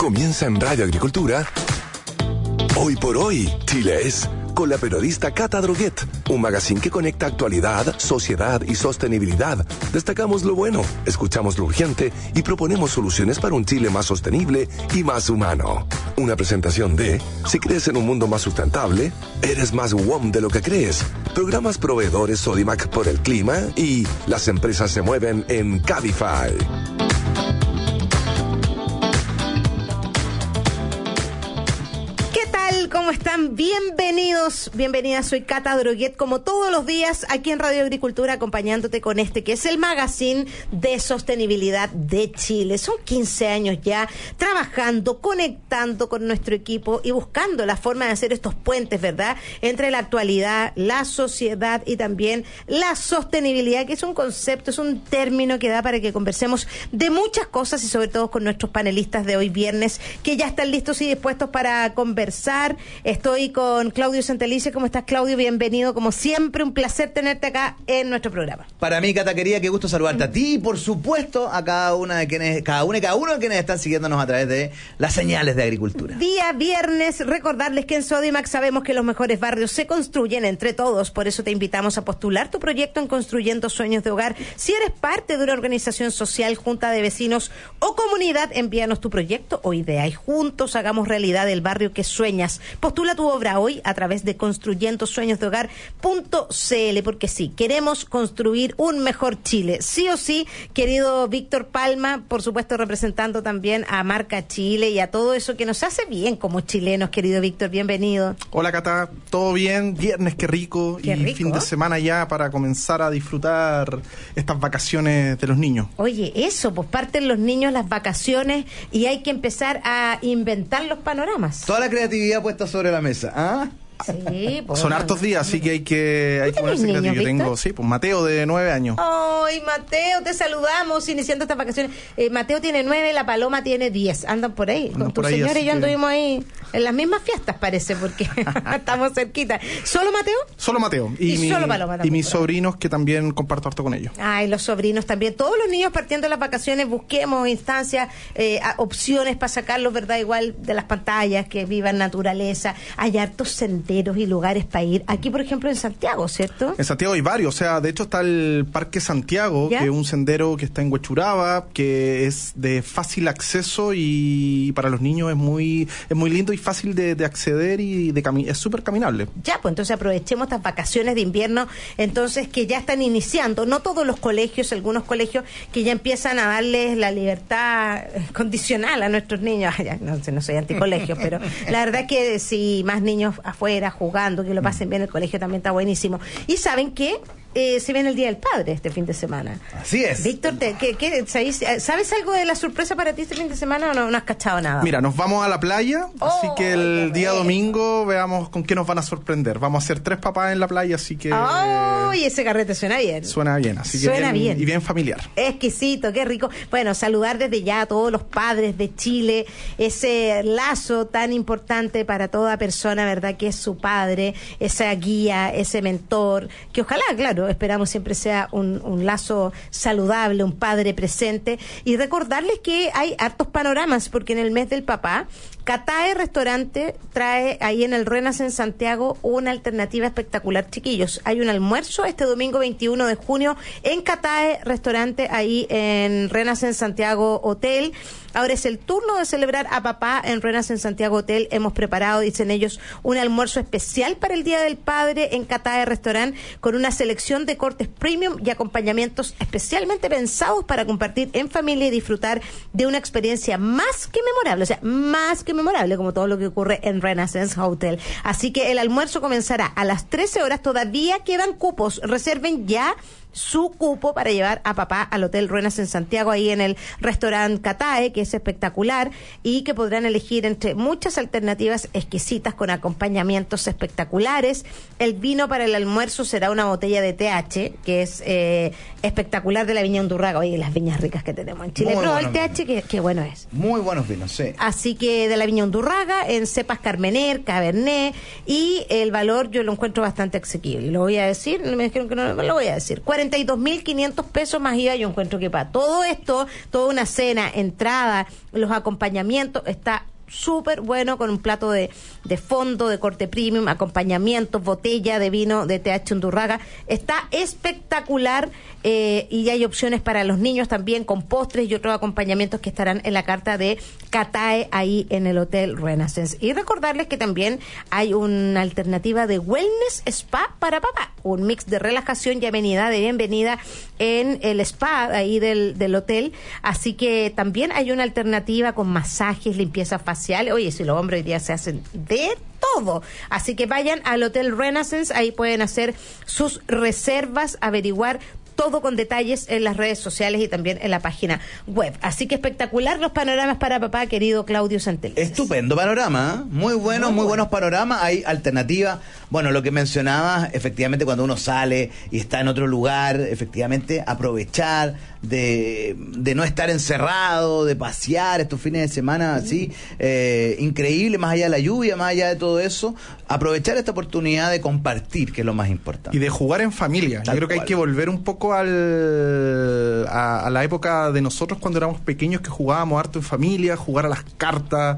Comienza en Radio Agricultura. Hoy por hoy, Chile es, con la periodista Cata Droguet, un magazine que conecta actualidad, sociedad y sostenibilidad. Destacamos lo bueno, escuchamos lo urgente y proponemos soluciones para un Chile más sostenible y más humano. Una presentación de, si crees en un mundo más sustentable, eres más WOM de lo que crees. Programas proveedores Sodimac por el clima y las empresas se mueven en Cabify. ¿Cómo están? Bienvenidos, bienvenidas. Soy Cata Droguet, como todos los días aquí en Radio Agricultura, acompañándote con este que es el magazine de sostenibilidad de Chile. Son 15 años ya trabajando, conectando con nuestro equipo y buscando la forma de hacer estos puentes, ¿verdad?, entre la actualidad, la sociedad y también la sostenibilidad, que es un concepto, es un término que da para que conversemos de muchas cosas y sobre todo con nuestros panelistas de hoy viernes, que ya están listos y dispuestos para conversar. Estoy con Claudio Santelice. ¿Cómo estás, Claudio? Bienvenido, como siempre, un placer tenerte acá en nuestro programa. Para mí, Cata, querida, qué gusto saludarte a ti y, por supuesto, a cada uno de quienes están siguiéndonos a través de las señales de Agricultura. Día viernes, recordarles que en Sodimac sabemos que los mejores barrios se construyen entre todos, por eso te invitamos a postular tu proyecto en Construyendo Sueños de Hogar. Si eres parte de una organización social, junta de vecinos o comunidad, envíanos tu proyecto o idea y juntos hagamos realidad el barrio que sueñas. Postula tu obra hoy a través de construyendosueñosdehogar.cl, porque sí, queremos construir un mejor Chile. Sí o sí, querido Víctor Palma, por supuesto representando también a Marca Chile y a todo eso que nos hace bien como chilenos, querido Víctor, bienvenido. Hola, Cata, ¿todo bien? Viernes, qué rico. Qué rico. Fin de semana ya para comenzar a disfrutar estas vacaciones de los niños. Oye, eso, pues parten los niños las vacaciones y hay que empezar a inventar los panoramas. Toda la creatividad puesta sobre la mesa, ¿ah? Sí, pues, son hartos días, así que hay que ponerse creativo. Yo tengo, sí, pues Mateo de 9 años. Ay, Mateo, te saludamos iniciando estas vacaciones. Mateo tiene 9, la Paloma tiene 10. Andan por ahí. Con tu señora y yo anduvimos ahí en las mismas fiestas, parece, porque estamos cerquita. ¿Solo Mateo? Solo Mateo. Y solo Paloma también. Y mis sobrinos, que también comparto harto con ellos. Ay, los sobrinos también. Todos los niños partiendo de las vacaciones, busquemos instancias, opciones para sacarlos, ¿verdad? Igual de las pantallas, que vivan naturaleza. Hay hartos senderos y lugares para ir. Aquí, por ejemplo, en Santiago, ¿cierto? En Santiago hay varios. O sea, de hecho está el Parque Santiago, ¿ya?, que es un sendero que está en Huechuraba, que es de fácil acceso y para los niños es muy lindo y fácil de acceder y es súper caminable. Ya, pues entonces aprovechemos estas vacaciones de invierno, entonces, que ya están iniciando. No todos los colegios, algunos colegios que ya empiezan a darles la libertad condicional a nuestros niños. Ya, no soy anticolegio, pero la verdad que si más niños afuera jugando, que lo pasen bien, el colegio también está buenísimo. Y ¿saben qué? Se viene el Día del Padre este fin de semana. Así es. Víctor, ¿sabes algo de la sorpresa para ti este fin de semana o no has cachado nada? Mira, nos vamos a la playa, así que el día domingo veamos con qué nos van a sorprender. Vamos a hacer 3 papás en la playa, así que... Y ese carrete suena bien. Suena bien, así que suena bien. Y bien familiar. Exquisito, qué rico. Bueno, saludar desde ya a todos los padres de Chile, ese lazo tan importante para toda persona, ¿verdad?, que es su padre, esa guía, ese mentor, que ojalá, claro, esperamos siempre sea un lazo saludable, un padre presente, y recordarles que hay hartos panoramas, porque en el mes del papá, Catae Restaurante trae ahí en el Renaissance en Santiago una alternativa espectacular, chiquillos. Hay un almuerzo este domingo 21 de junio en Catae Restaurante, ahí en Renaissance Santiago Hotel. Ahora es el turno de celebrar a papá en Renaissance Santiago Hotel. Hemos preparado, dicen ellos, un almuerzo especial para el Día del Padre en Catae Restaurant, con una selección de cortes premium y acompañamientos especialmente pensados para compartir en familia y disfrutar de una experiencia más que memorable, o sea, más que memorable, como todo lo que ocurre en Renaissance Hotel. Así que el almuerzo comenzará a las 13 horas. Todavía quedan cupos. Reserven ya su cupo para llevar a papá al Hotel Ruenas en Santiago, ahí en el restaurante Catae, que es espectacular y que podrán elegir entre muchas alternativas exquisitas con acompañamientos espectaculares. El vino para el almuerzo será una botella de TH, que es espectacular, de la viña Undurraga. Oye, las viñas ricas que tenemos en Chile. Pero el TH, qué bueno es. Muy buenos vinos, sí. Así que de la viña Undurraga, en cepas Carmener, Cabernet, y el valor yo lo encuentro bastante asequible. Lo voy a decir, me dijeron que no lo voy a decir. 52.500 pesos más IVA. Yo encuentro que para todo esto, toda una cena, entrada, los acompañamientos, está súper bueno, con un plato de fondo, de corte premium, acompañamientos, botella de vino de TH Undurraga. Está espectacular, y hay opciones para los niños también, con postres y otros acompañamientos que estarán en la carta de Catae ahí en el Hotel Renaissance. Y recordarles que también hay una alternativa de Wellness Spa para papá, un mix de relajación y amenidad de bienvenida en el spa ahí del hotel. Así que también hay una alternativa con masajes, limpieza facial. Oye, si los hombres hoy día se hacen de todo. Así que vayan al Hotel Renaissance, ahí pueden hacer sus reservas, averiguar todo con detalles en las redes sociales y también en la página web. Así que espectacular los panoramas para papá, querido Claudio Santelices. Estupendo panorama, ¿eh? Muy buenos panoramas. Hay alternativa. Bueno, lo que mencionabas, efectivamente, cuando uno sale y está en otro lugar, efectivamente, aprovechar de no estar encerrado, de pasear estos fines de semana así, increíble, más allá de la lluvia, más allá de todo eso, aprovechar esta oportunidad de compartir, que es lo más importante. Y de jugar en familia. Yo creo que hay que volver un poco a la época de nosotros cuando éramos pequeños, que jugábamos harto en familia, jugar a las cartas,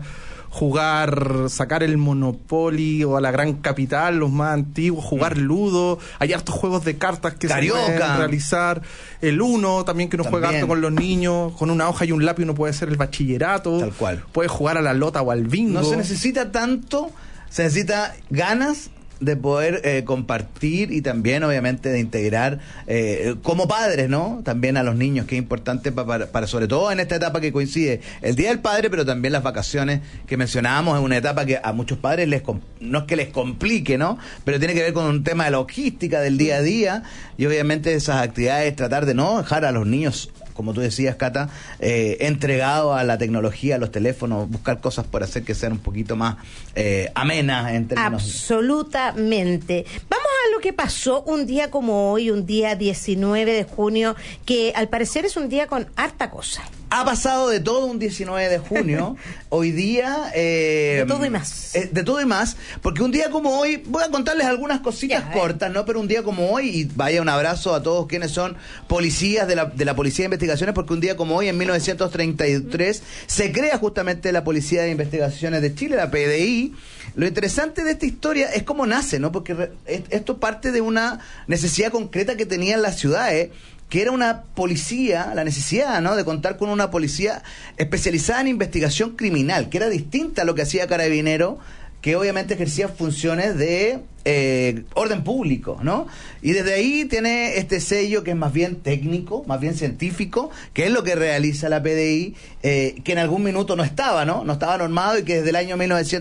sacar el Monopoly o a la Gran Capital, los más antiguos, jugar Ludo. Hay hartos juegos de cartas que Carioca. se pueden realizar. El Uno también, que uno juega harto con los niños. Con una hoja y un lápiz uno puede hacer el bachillerato. Tal cual. Puede jugar a la lota o al bingo. No se necesita tanto, se necesita ganas de poder compartir y también obviamente de integrar como padres, ¿no? También a los niños, que es importante para sobre todo en esta etapa que coincide el Día del Padre, pero también las vacaciones que mencionábamos. Es una etapa que a muchos padres no es que les complique, ¿no? Pero tiene que ver con un tema de logística del día a día, y obviamente esas actividades, tratar de no dejar a los niños, como tú decías, Cata, entregado a la tecnología, a los teléfonos, buscar cosas por hacer que sean un poquito más amenas en términos. Absolutamente. Vamos a lo que pasó un día como hoy, un día 19 de junio, que al parecer es un día con harta cosa. Ha pasado de todo un 19 de junio. Hoy día... de todo y más. De todo y más, porque un día como hoy, voy a contarles algunas cositas cortas, ¿no? Pero un día como hoy, y vaya un abrazo a todos quienes son policías de la Policía de Investigaciones, porque un día como hoy, en 1933, se crea justamente la Policía de Investigaciones de Chile, la PDI. Lo interesante de esta historia es cómo nace, ¿no? Porque esto parte de una necesidad concreta que tenían las ciudades, que era una policía, la necesidad, ¿no?, de contar con una policía especializada en investigación criminal, que era distinta a lo que hacía Carabinero, que obviamente ejercía funciones de orden público, ¿no? Y desde ahí tiene este sello que es más bien técnico, más bien científico, que es lo que realiza la PDI, que en algún minuto no estaba normado, y que desde el año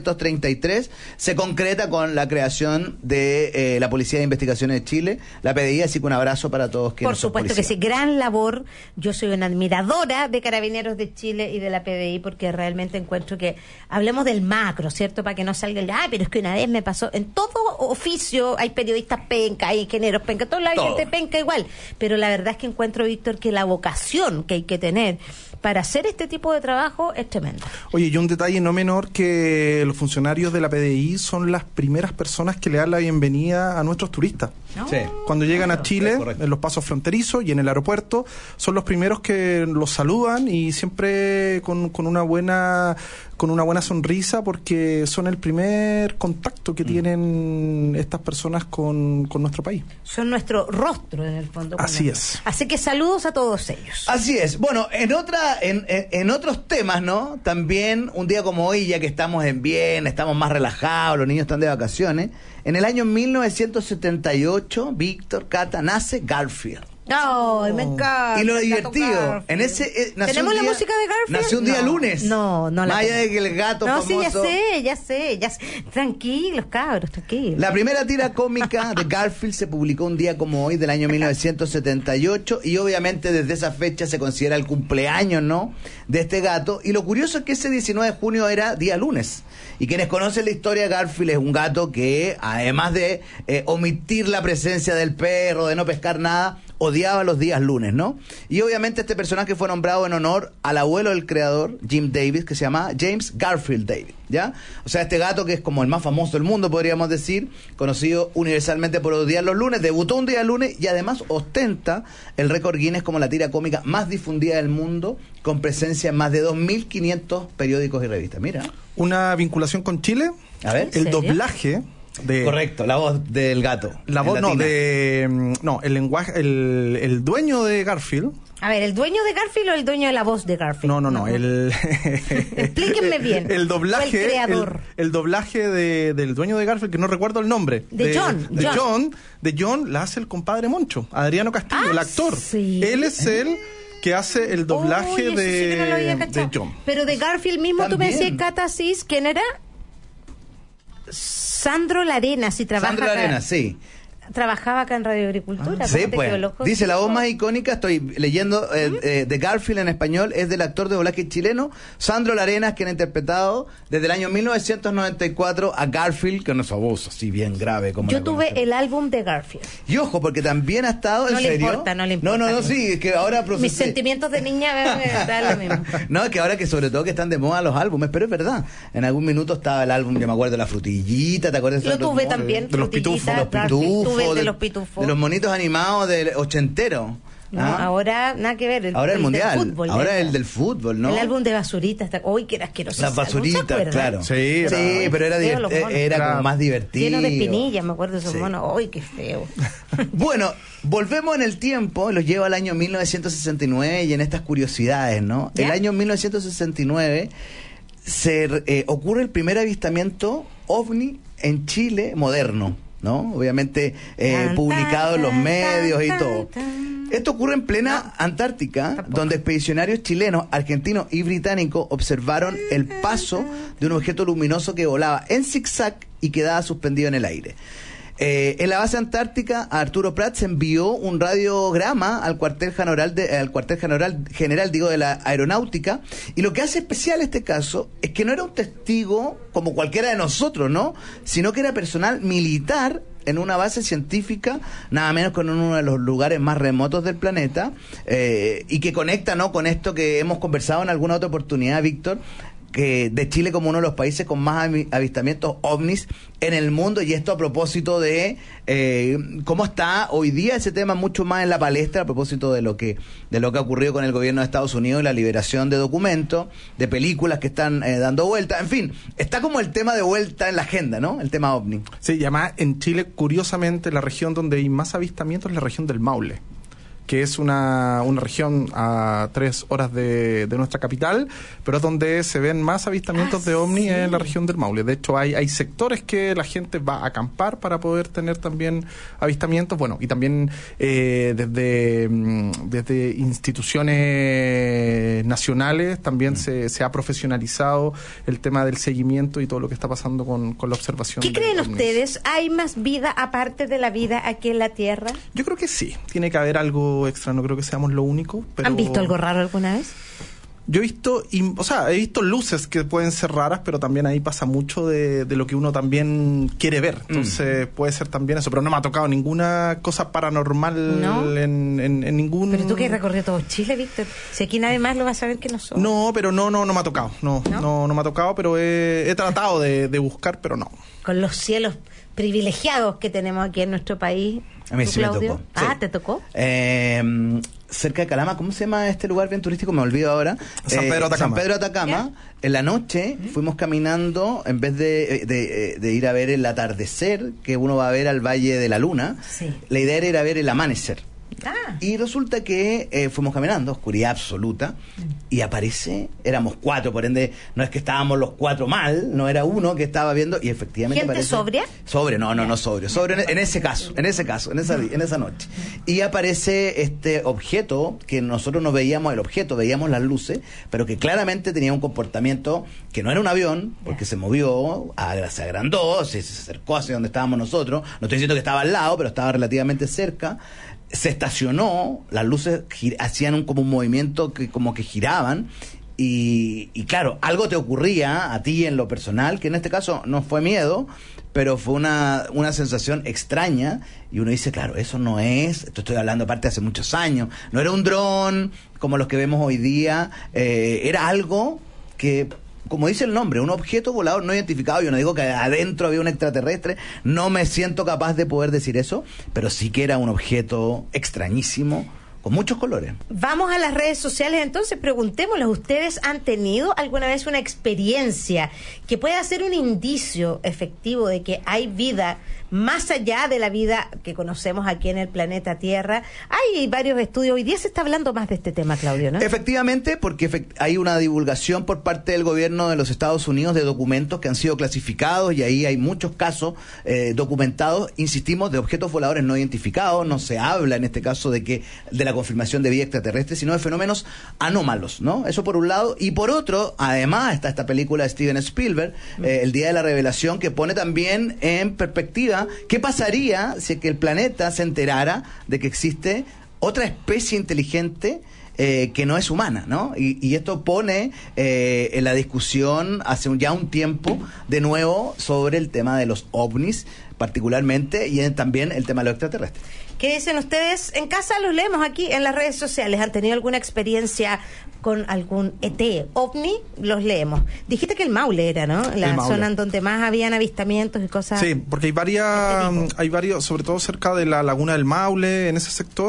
1933 se concreta con la creación de la Policía de Investigaciones de Chile, la PDI. Así que un abrazo para todos quienes Por supuesto que sí, gran labor. Yo soy una admiradora de Carabineros de Chile y de la PDI, porque realmente encuentro que hablemos del macro, ¿cierto? Para que no salga pero es que una vez me pasó. En todo oficio hay periodistas penca, hay ingenieros penca, toda la gente penca igual, pero la verdad es que encuentro, Víctor, que la vocación que hay que tener para hacer este tipo de trabajo es tremenda. Oye, y un detalle no menor, que los funcionarios de la PDI son las primeras personas que le dan la bienvenida a nuestros turistas. No. Sí. Cuando llegan a Chile, en los pasos fronterizos y en el aeropuerto, son los primeros que los saludan, y siempre con una buena sonrisa, porque son el primer contacto que tienen estas personas con nuestro país. Son nuestro rostro, en el fondo. Así es. Así que saludos a todos ellos. Así es. Bueno, en otros temas, ¿no? También un día como hoy, ya que estamos estamos más relajados, los niños están de vacaciones. En el año 1978, Víctor, Cata, nace Garfield. ¡Ay, me encanta! Y lo divertido, ¿tenemos la música de Garfield? Nació un día lunes. No la más allá de que el gato famoso... sí, ya sé. Tranquilos, cabros, tranquilos. La primera tira cómica de Garfield se publicó un día como hoy del año 1978, y obviamente desde esa fecha se considera el cumpleaños, ¿no?, de este gato. Y lo curioso es que ese 19 de junio era día lunes. Y quienes conocen la historia de Garfield, es un gato que, además de omitir la presencia del perro, de no pescar nada, odiaba los días lunes, ¿no? Y obviamente este personaje fue nombrado en honor al abuelo del creador, Jim Davis, que se llamaba James Garfield Davis, ¿ya? O sea, este gato que es como el más famoso del mundo, podríamos decir, conocido universalmente por odiar los lunes, debutó un día lunes y además ostenta el récord Guinness como la tira cómica más difundida del mundo, con presencia en más de 2.500 periódicos y revistas. Mira. Una vinculación con Chile. A ver. El doblaje de... Correcto, la voz del gato. La voz, no, el lenguaje, el dueño de Garfield. A ver, ¿el dueño de Garfield o el dueño de la voz de Garfield? No. Explíquenme bien. El doblaje. El creador. El doblaje del dueño de Garfield, que no recuerdo el nombre. De John, la hace el compadre Moncho, Adriano Castillo, el actor. Sí. Él es el que hace el doblaje de John. Pero de Garfield mismo También. tú me decías, Catasis, ¿quién era? Sandro Larena, si trabaja Sandro Larena, acá. Sí. Trabajaba acá en Radio Agricultura. Sí, pues. Dice, la voz más icónica, estoy leyendo, de Garfield en español, es del actor de doblaje chileno, Sandro Larenas, quien ha interpretado desde el año 1994 a Garfield, con esa voz así bien grave. Como yo tuve el álbum de Garfield. Y ojo, porque también ha estado, ¿en serio? No le importa. No, sí, es que ahora Mis sentimientos de niña dan lo mismo. No, es que ahora que sobre todo que están de moda los álbumes, pero es verdad. En algún minuto estaba el álbum, yo me acuerdo de La Frutillita, ¿te acuerdas? Lo tuve también. De los pitufos. Tuve de los pitufos. De los monitos animados del ochentero. No, ahora nada que ver. Ahora el mundial. Del fútbol, ahora el del fútbol, ¿no? El álbum de Basuritas. Uy, que era asqueroso. Las Basuritas, claro. Sí, pero era como más divertido. Lleno de espinillas, me acuerdo de esos monos. Uy, qué feo. Bueno, volvemos en el tiempo, los lleva al año 1969 y en estas curiosidades, ¿no? ¿Ya? El año 1969 ocurre el primer avistamiento ovni en Chile moderno, ¿no? Obviamente publicado en los medios y todo. Esto ocurre en plena Antártica, donde expedicionarios chilenos, argentinos y británicos observaron el paso de un objeto luminoso que volaba en zigzag y quedaba suspendido en el aire. En la base antártica, a Arturo Prat se envió un radiograma al cuartel general de la aeronáutica, y lo que hace especial este caso es que no era un testigo como cualquiera de nosotros, ¿no? Sino que era personal militar en una base científica, nada menos con uno de los lugares más remotos del planeta, y que conecta, ¿no?, con esto que hemos conversado en alguna otra oportunidad, Víctor, que de Chile como uno de los países con más avistamientos ovnis en el mundo, y esto a propósito de cómo está hoy día ese tema mucho más en la palestra, a propósito de lo que ha ocurrido con el gobierno de Estados Unidos y la liberación de documentos, de películas que están dando vuelta, en fin, está como el tema de vuelta en la agenda, ¿no? El tema ovni. Sí, y además en Chile, curiosamente, la región donde hay más avistamientos es la región del Maule, que es una región a 3 horas de nuestra capital, pero es donde se ven más avistamientos de ovni en la región del Maule. De hecho, hay sectores que la gente va a acampar para poder tener también avistamientos. Bueno, y también desde instituciones nacionales también se ha profesionalizado el tema del seguimiento y todo lo que está pasando con la observación. ¿Qué creen ovnis. ustedes? ¿Hay más vida aparte de la vida aquí en la Tierra? Yo creo que sí, tiene que haber algo extra, no creo que seamos lo único. Pero... ¿Han visto algo raro alguna vez? Yo he visto, he visto luces que pueden ser raras, pero también ahí pasa mucho de lo que uno también quiere ver. Entonces puede ser también eso, pero no me ha tocado ninguna cosa paranormal. ¿No? en ningún... Pero tú que has recorrido todo Chile, Víctor. Si aquí nadie más lo va a saber que nosotros. No, pero no me ha tocado. No me ha tocado, pero he tratado de buscar, pero no. Con los cielos privilegiados que tenemos aquí en nuestro país. A mí sí Claudio? me tocó. ¿Te tocó? Cerca de Calama, ¿cómo se llama este lugar bien turístico? Me olvido ahora. San Pedro Atacama. San Pedro Atacama. En la noche fuimos caminando, en vez de ir a ver el atardecer, que uno va a ver al Valle de la Luna, la idea era ir a ver el amanecer. Y resulta que fuimos caminando, oscuridad absoluta, y éramos 4, por ende no es que estábamos los 4 mal, no era uno que estaba viendo, y efectivamente ¿Gente sobria? Sobrio, no sobrio en esa noche. Y aparece este objeto que nosotros no veíamos veíamos las luces, pero que claramente tenía un comportamiento que no era un avión, porque se movió, se agrandó, se acercó hacia donde estábamos nosotros. No estoy diciendo que estaba al lado, pero estaba relativamente cerca. Se estacionó, las luces hacían como un movimiento que como que giraban, Y claro, algo te ocurría a ti en lo personal, que en este caso no fue miedo, pero fue una sensación extraña, y uno dice, claro, eso no es, esto estoy hablando aparte hace muchos años, no era un dron como los que vemos hoy día, era algo que, como dice el nombre, un objeto volador no identificado. Yo no digo que adentro había un extraterrestre, no me siento capaz de poder decir eso, pero sí que era un objeto extrañísimo, con muchos colores. Vamos a las redes sociales entonces, preguntémosles, ¿ustedes han tenido alguna vez una experiencia que pueda ser un indicio efectivo de que hay vida más allá de la vida que conocemos aquí en el planeta Tierra? Hay varios estudios, hoy día se está hablando más de este tema, Claudio, ¿no? Efectivamente, porque hay una divulgación por parte del gobierno de los Estados Unidos de documentos que han sido clasificados, y ahí hay muchos casos documentados, insistimos, de objetos voladores no identificados. No se habla en este caso de la confirmación de vida extraterrestre, sino de fenómenos anómalos, ¿no? Eso por un lado. Y por otro, además está esta película de Steven Spielberg, El Día de la Revelación, que pone también en perspectiva qué pasaría si es que el planeta se enterara de que existe otra especie inteligente que no es humana, ¿no? Y esto pone en la discusión hace ya un tiempo de nuevo sobre el tema de los ovnis particularmente, y también el tema de los extraterrestres. ¿Qué dicen ustedes? En casa los leemos aquí en las redes sociales. ¿Han tenido alguna experiencia con algún ET, ovni? Los leemos. Dijiste que el Maule era, ¿no? La zona en donde más habían avistamientos y cosas. Sí, porque hay varios, sobre todo cerca de la laguna del Maule, en ese sector,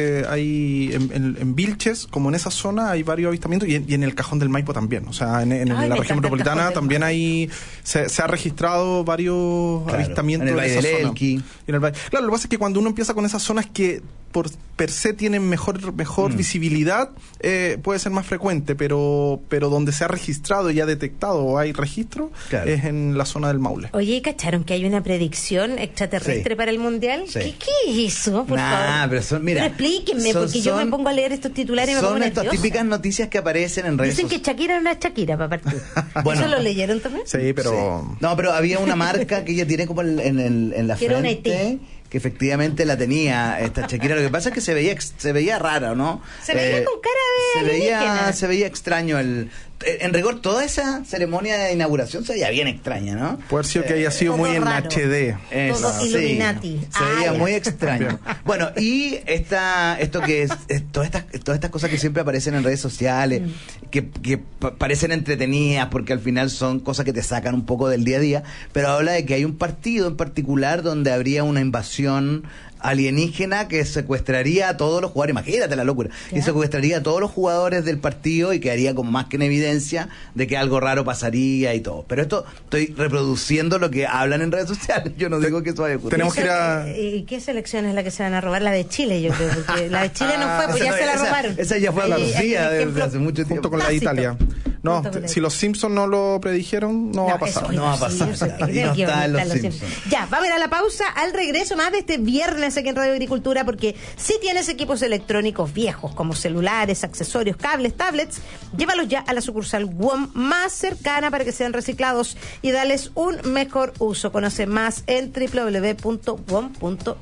hay en Vilches, como en esa zona, hay varios avistamientos, y en el Cajón del Maipo también. O sea, en la región metropolitana también se ha registrado varios avistamientos en el Valle del Elqui. Claro, lo que pasa es que cuando uno empieza con esas zonas que por per se tienen mejor visibilidad, puede ser más frecuente, pero donde se ha registrado y ha detectado o hay registro, es en la zona del Maule. Oye, ¿cacharon que hay una predicción extraterrestre para el Mundial? Sí. ¿Qué es eso, por favor? Pero explíquenme, porque yo me pongo a leer estos titulares y me pongo nerviosa. Son estas típicas noticias que aparecen en redes sociales. Dicen que Shakira no es Shakira, para partir. Bueno, ¿eso lo leyeron también? Sí, pero... Sí. No, pero había una marca que ella tiene como en la frente... Era un ET. Que efectivamente la tenía esta Shakira. Lo que pasa es que se veía rara, ¿no? Se veía con cara de alienígena. Se veía extraño en rigor, toda esa ceremonia de inauguración se veía bien extraña, ¿no? Puede ser que haya sido muy raro. En HD. Todo Illuminati. Se veía muy extraño. Bueno, y esto que es todas estas cosas que siempre aparecen en redes sociales, que parecen entretenidas porque al final son cosas que te sacan un poco del día a día, pero habla de que hay un partido en particular donde habría una invasión alienígena que secuestraría a todos los jugadores. Imagínate la locura. Y secuestraría a todos los jugadores del partido y quedaría como más que en evidencia de que algo raro pasaría y todo. Pero esto estoy reproduciendo lo que hablan en redes sociales. Yo no digo que eso vaya a ocurrir. Tenemos que ir a... ¿Y qué selección es la que se van a robar? La de Chile, yo creo. Porque la de Chile no fue, pues ya se la robaron. Esa ya fue a Andalucía desde hace mucho tiempo. Junto con la de Italia. No, si los Simpsons no lo predijeron, no va a pasar. No va a pasar. Y no está en los Simpsons. Ya, va a haber a la pausa, al regreso más de este viernes aquí en Radio Agricultura, porque si tienes equipos electrónicos viejos como celulares, accesorios, cables, tablets, llévalos ya a la sucursal WOM más cercana para que sean reciclados y darles un mejor uso. Conoce más en www.wom.cl.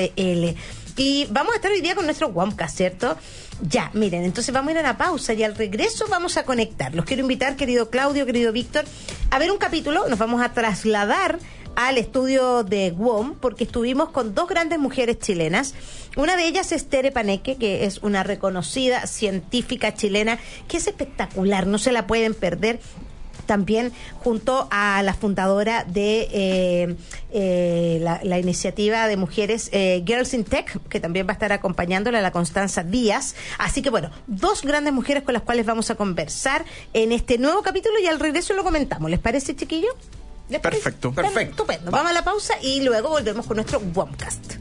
Y vamos a estar hoy día con nuestro WOMcast, ¿cierto? Ya, miren, entonces vamos a ir a la pausa y al regreso vamos a conectar. Los quiero invitar, querido Claudio, querido Víctor, a ver un capítulo. Nos vamos a trasladar al estudio de WOM porque estuvimos con dos grandes mujeres chilenas. Una de ellas es Tere Paneque, que es una reconocida científica chilena que es espectacular, no se la pueden perder. También junto a la fundadora de la iniciativa de mujeres Girls in Tech, que también va a estar acompañándola, la Constanza Díaz. Así que bueno, dos grandes mujeres con las cuales vamos a conversar en este nuevo capítulo y al regreso lo comentamos. ¿Les parece, chiquillo? ¿Les parece? Perfecto. Estupendo. Vamos a la pausa y luego volvemos con nuestro WOMcast.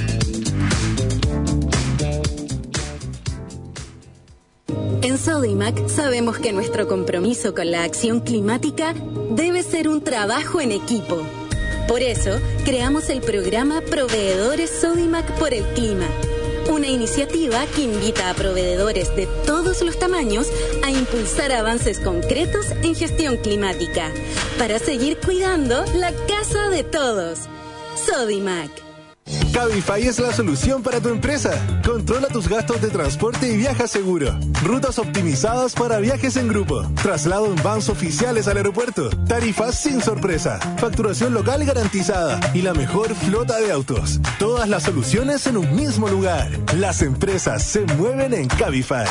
En Sodimac sabemos que nuestro compromiso con la acción climática debe ser un trabajo en equipo. Por eso, creamos el programa Proveedores Sodimac por el Clima, una iniciativa que invita a proveedores de todos los tamaños a impulsar avances concretos en gestión climática, para seguir cuidando la casa de todos. Sodimac. Cabify es la solución para tu empresa. Controla tus gastos de transporte y viaja seguro. Rutas optimizadas para viajes en grupo. Traslado en vans oficiales al aeropuerto. Tarifas sin sorpresa. Facturación local garantizada. Y la mejor flota de autos. Todas las soluciones en un mismo lugar. Las empresas se mueven en Cabify.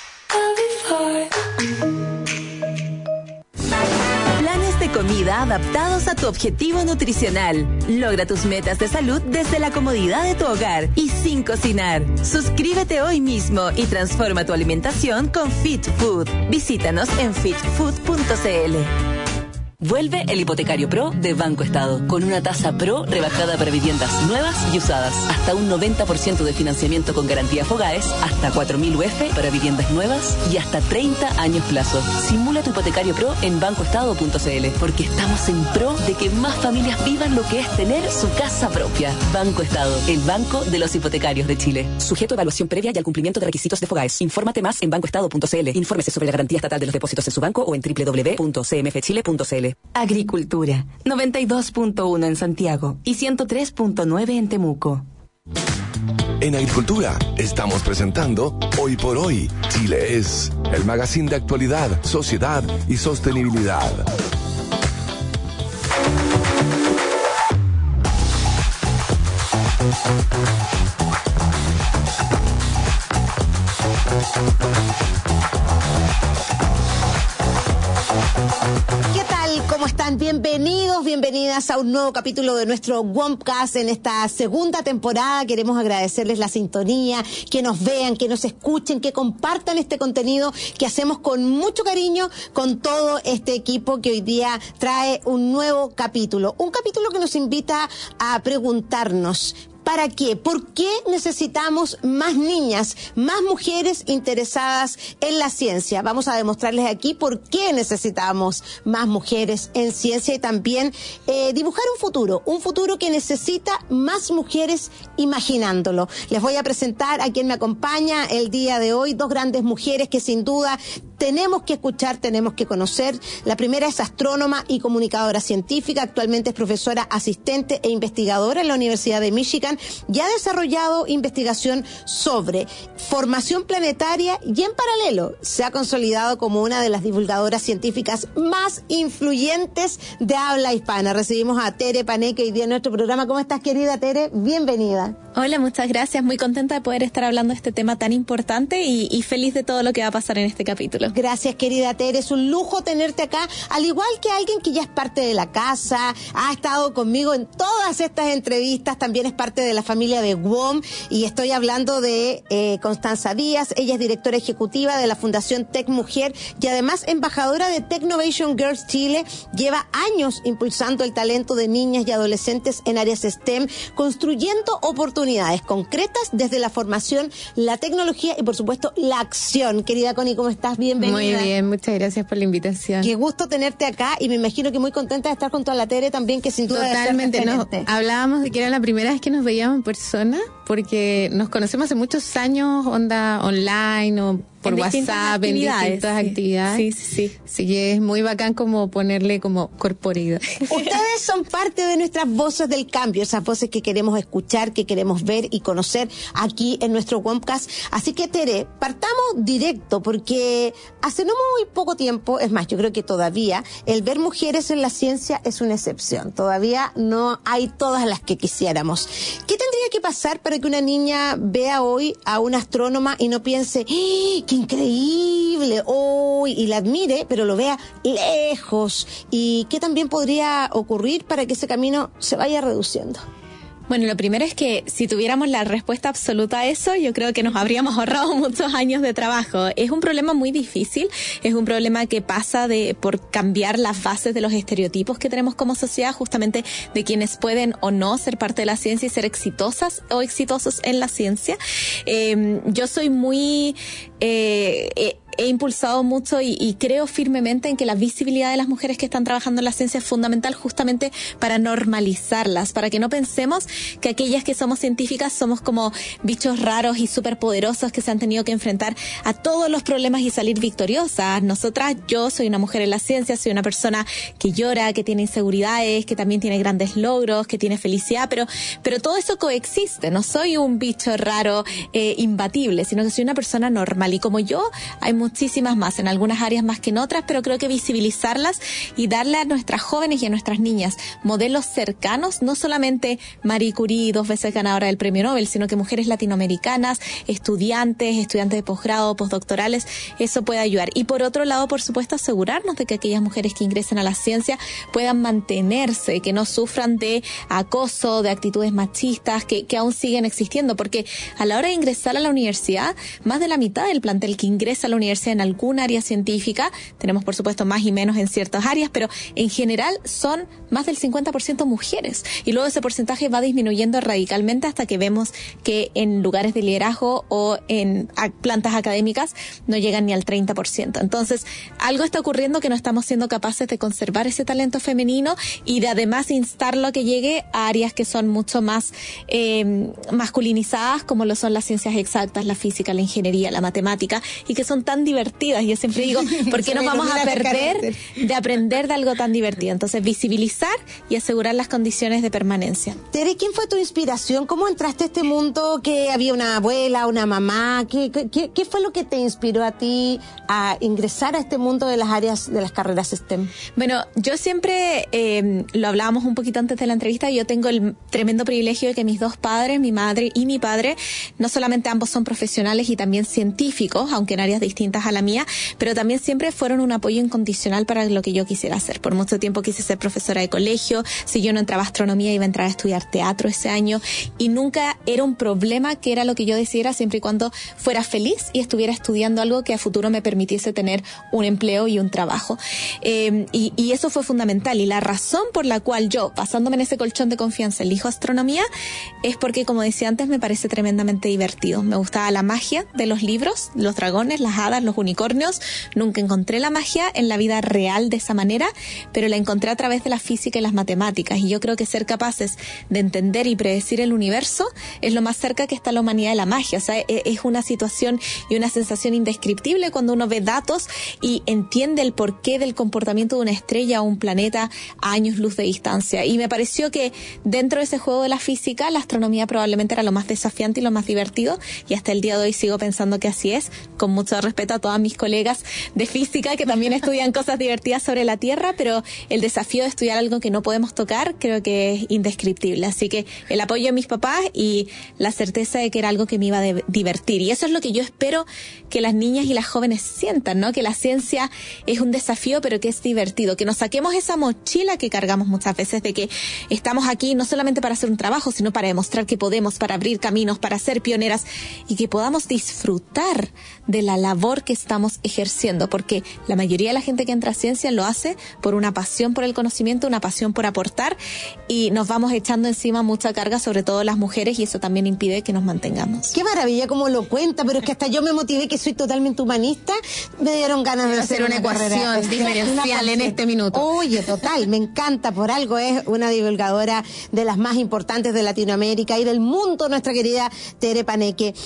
Planes de comida adaptados a tu objetivo nutricional. Logra tus metas de salud desde la comodidad de tu hogar y sin cocinar. Suscríbete hoy mismo y transforma tu alimentación con Fit Food. Visítanos en fitfood.cl. Vuelve el Hipotecario Pro de Banco Estado, con una tasa Pro rebajada para viviendas nuevas y usadas, hasta un 90% de financiamiento con garantía FOGAES, hasta 4.000 UF para viviendas nuevas y hasta 30 años plazo. Simula tu Hipotecario Pro en bancoestado.cl, porque estamos en pro de que más familias vivan lo que es tener su casa propia. Banco Estado, el banco de los hipotecarios de Chile. Sujeto a evaluación previa y al cumplimiento de requisitos de FOGAES. Infórmate más en bancoestado.cl. Infórmese sobre la garantía estatal de los depósitos en su banco o en www.cmfchile.cl. Agricultura, 92.1 en Santiago y 103.9 en Temuco. En Agricultura estamos presentando Hoy por Hoy, Chile es, el magazine de actualidad, sociedad y sostenibilidad. ¿Qué tal? ¿Cómo están? Bienvenidos, bienvenidas a un nuevo capítulo de nuestro WOMcast en esta segunda temporada. Queremos agradecerles la sintonía, que nos vean, que nos escuchen, que compartan este contenido que hacemos con mucho cariño con todo este equipo que hoy día trae un nuevo capítulo. Un capítulo que nos invita a preguntarnos: ¿para qué? ¿Por qué necesitamos más niñas, más mujeres interesadas en la ciencia? Vamos a demostrarles aquí por qué necesitamos más mujeres en ciencia y también dibujar un futuro que necesita más mujeres imaginándolo. Les voy a presentar a quien me acompaña el día de hoy, dos grandes mujeres que sin duda tenemos que escuchar, tenemos que conocer. La primera es astrónoma y comunicadora científica, actualmente es profesora asistente e investigadora en la Universidad de Michigan y ha desarrollado investigación sobre formación planetaria y en paralelo se ha consolidado como una de las divulgadoras científicas más influyentes de habla hispana. Recibimos a Tere Paneque hoy día en nuestro programa. ¿Cómo estás, querida Tere? Bienvenida. Hola, muchas gracias. Muy contenta de poder estar hablando de este tema tan importante y feliz de todo lo que va a pasar en este capítulo. Gracias, querida Tere. Es un lujo tenerte acá, al igual que alguien que ya es parte de la casa, ha estado conmigo en todas estas entrevistas, también es parte de la familia de WOM, y estoy hablando de Constanza Díaz. Ella es directora ejecutiva de la Fundación Tech Mujer y además embajadora de Technovation Girls Chile. Lleva años impulsando el talento de niñas y adolescentes en áreas STEM, construyendo oportunidades concretas desde la formación, la tecnología y por supuesto la acción. Querida Connie, ¿cómo estás? Bienvenida. Muy bien, muchas gracias por la invitación. Qué gusto tenerte acá y me imagino que muy contenta de estar junto a la Tere también, que sin duda totalmente. Hablábamos de que era la primera vez que nos veíamos en persona, porque nos conocemos hace muchos años, onda online o por WhatsApp, en distintas actividades. Sí. Así que es muy bacán como ponerle como corporidad. Ustedes son parte de nuestras voces del cambio, esas voces que queremos escuchar, que queremos ver y conocer aquí en nuestro WOMcast. Así que, Tere, partamos directo, porque hace no muy poco tiempo, es más, yo creo que todavía, el ver mujeres en la ciencia es una excepción. Todavía no hay todas las que quisiéramos. ¿Qué tendría que pasar para que una niña vea hoy a una astrónoma y no piense, ¡qué increíble! Y la admire, pero lo vea lejos? ¿Y qué también podría ocurrir para que ese camino se vaya reduciendo? Bueno, lo primero es que si tuviéramos la respuesta absoluta a eso, yo creo que nos habríamos ahorrado muchos años de trabajo. Es un problema muy difícil, es un problema que pasa por cambiar las bases de los estereotipos que tenemos como sociedad, justamente de quienes pueden o no ser parte de la ciencia y ser exitosas o exitosos en la ciencia. Yo soy muy he impulsado mucho y creo firmemente en que la visibilidad de las mujeres que están trabajando en la ciencia es fundamental justamente para normalizarlas, para que no pensemos que aquellas que somos científicas somos como bichos raros y superpoderosos que se han tenido que enfrentar a todos los problemas y salir victoriosas. Yo soy una mujer en la ciencia, soy una persona que llora, que tiene inseguridades, que también tiene grandes logros, que tiene felicidad, pero todo eso coexiste. No soy un bicho raro imbatible, sino que soy una persona normal, y como yo hay muchísimas más, en algunas áreas más que en otras, pero creo que visibilizarlas y darle a nuestras jóvenes y a nuestras niñas modelos cercanos, no solamente Marie Curie, 2 veces ganadora del premio Nobel, sino que mujeres latinoamericanas, estudiantes de posgrado, postdoctorales, eso puede ayudar. Y por otro lado, por supuesto, asegurarnos de que aquellas mujeres que ingresen a la ciencia puedan mantenerse, que no sufran de acoso, de actitudes machistas que aún siguen existiendo, porque a la hora de ingresar a la universidad, más de la mitad del plantel que ingresa a la universidad en alguna área científica, tenemos por supuesto más y menos en ciertas áreas, pero en general son más del 50% mujeres, y luego ese porcentaje va disminuyendo radicalmente hasta que vemos que en lugares de liderazgo o en plantas académicas no llegan ni al 30%. Entonces, algo está ocurriendo, que no estamos siendo capaces de conservar ese talento femenino y de además instarlo a que llegue a áreas que son mucho más masculinizadas, como lo son las ciencias exactas, la física, la ingeniería, la matemática, y que son tan divertidas. Yo siempre digo, ¿por qué nos vamos a perder de aprender de algo tan divertido? Entonces, visibilizar y asegurar las condiciones de permanencia. Tere, ¿quién fue tu inspiración? ¿Cómo entraste a este mundo? ¿Que había una abuela, una mamá? ¿Qué fue lo que te inspiró a ti a ingresar a este mundo de las áreas de las carreras STEM? Bueno, yo siempre, lo hablábamos un poquito antes de la entrevista, yo tengo el tremendo privilegio de que mis 2 padres, mi madre y mi padre, no solamente ambos son profesionales y también científicos, aunque en áreas distintas a la mía, pero también siempre fueron un apoyo incondicional para lo que yo quisiera hacer. Por mucho tiempo quise ser profesora de colegio, si yo no entraba a astronomía iba a entrar a estudiar teatro ese año, y nunca era un problema que era lo que yo decidiera, siempre y cuando fuera feliz y estuviera estudiando algo que a futuro me permitiese tener un empleo y un trabajo. Y eso fue fundamental, y la razón por la cual yo, basándome en ese colchón de confianza, elijo astronomía, es porque, como decía antes, me parece tremendamente divertido. Me gustaba la magia de los libros, los dragones, las hadas, los unicornios. Nunca encontré la magia en la vida real de esa manera, pero la encontré a través de la física y las matemáticas, y yo creo que ser capaces de entender y predecir el universo es lo más cerca que está la humanidad de la magia. O sea, es una situación y una sensación indescriptible cuando uno ve datos y entiende el porqué del comportamiento de una estrella o un planeta a años luz de distancia. Y me pareció que dentro de ese juego de la física, la astronomía probablemente era lo más desafiante y lo más divertido, y hasta el día de hoy sigo pensando que así es, con mucho respeto a todas mis colegas de física que también estudian cosas divertidas sobre la Tierra, pero el desafío de estudiar algo que no podemos tocar creo que es indescriptible. Así que el apoyo de mis papás y la certeza de que era algo que me iba a divertir, y eso es lo que yo espero que las niñas y las jóvenes sientan, ¿no? Que la ciencia es un desafío, pero que es divertido, que nos saquemos esa mochila que cargamos muchas veces de que estamos aquí no solamente para hacer un trabajo, sino para demostrar que podemos, para abrir caminos, para ser pioneras, y que podamos disfrutar de la labor que estamos ejerciendo, porque la mayoría de la gente que entra a ciencia lo hace por una pasión por el conocimiento, una pasión por aportar, y nos vamos echando encima mucha carga, sobre todo las mujeres, y eso también impide que nos mantengamos. Qué maravilla cómo lo cuenta, pero es que hasta yo me motivé, que soy totalmente humanista, me dieron ganas de hacer una ecuación diferencial en este minuto. Oye, total, me encanta, por algo es una divulgadora de las más importantes de Latinoamérica y del mundo, nuestra querida Tere Paneque.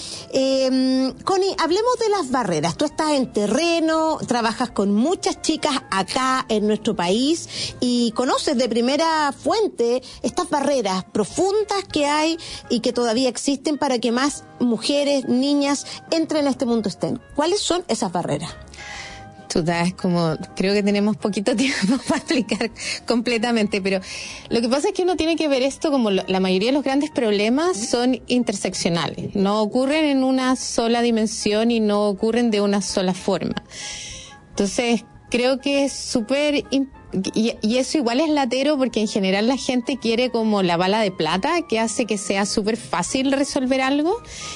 Connie, hablemos de las barreras. Tú estás en terreno, trabajas con muchas chicas acá en nuestro país y conoces de primera fuente estas barreras profundas que hay y que todavía existen para que más mujeres, niñas entren a este mundo STEM. ¿Cuáles son esas barreras? Es como, creo que tenemos poquito tiempo para explicar completamente, pero lo que pasa es que uno tiene que ver esto como la mayoría de los grandes problemas son interseccionales, no ocurren en una sola dimensión y no ocurren de una sola forma. Entonces, creo que es súper y eso igual es latero, porque en general la gente quiere como la bala de plata que hace que sea súper fácil resolver algo.